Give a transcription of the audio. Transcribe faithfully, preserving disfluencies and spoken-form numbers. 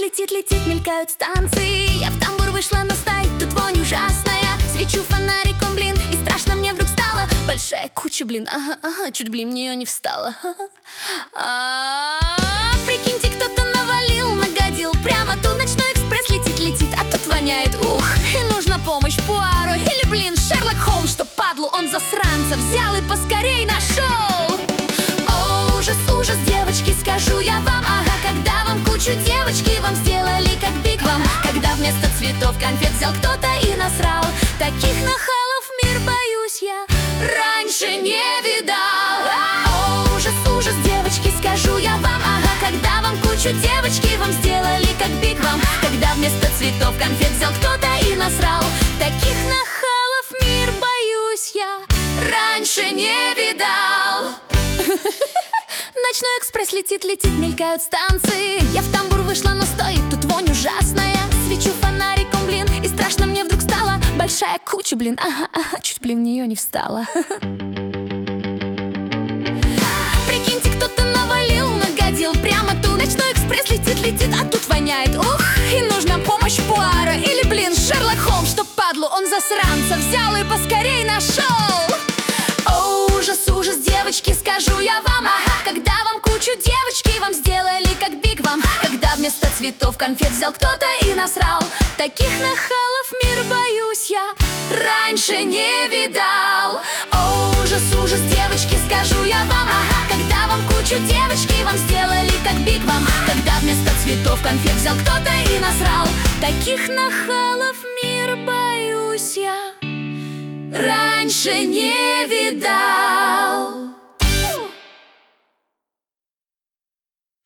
летит, летит, мелькают станции. Я в тамбур вышла, но стоит тут вонь ужасная. Свечу фонариком, блин, и страшно мне вдруг стало. Большая куча, блин, ага, ага, чуть, блин, в нее не встала. А-а-а, прикиньте, кто-то навалил, нагодил. Прямо тут ночной экспресс летит, летит, а тут воняет, ух. И нужна помощь Пуаро или, блин, Шерлок Холмс, что падлу он засранца взял и поскорей нашел. О, ужас, ужас, девочки, скажу я вам, ага. Когда вам кучу девочки вам сделали как биг вам. Когда вместо цветов конфет взял кто-то и насрал. Таких нахалов мир, боюсь, я раньше не видал. О, ужас, ужас, девочки, скажу я вам, ага. Когда вам кучу девочки вам сделали как биг вам. Когда вместо цветов конфет взял кто-то и насрал. Таких нахалов мир, боюсь, я раньше не видал. Ночной экспресс летит, летит, мелькают станции. Я в тамбур вышла, но стоит тут вонь ужасная. Свечу фонариком, блин, и страшно мне вдруг стало. Большая куча, блин, ага, ага, чуть, блин, в нее не встала. Прикиньте, кто-то навалил, нагодил. Прямо тут ночной экспресс летит, летит, а тут воняет, ух. И нужна помощь Пуаро или, блин, Шерлок Холмс, что падлу он засранца взял и поскорей нашел. О, ужас, ужас, девочки, скажу я вам, ага. Когда вам кучу девочки вам сделали как биг вам. Когда вместо цветов конфет взял кто-то и насрал. Таких нахалов мир, боюсь, я раньше не видал. О, ужас, ужас, девочки, скажу я вам, ага. Когда вам кучу девочки вам сделали как биг вам. Когда вместо цветов конфет взял кто-то и насрал. Таких нахалов мир, боюсь, я раньше не видал.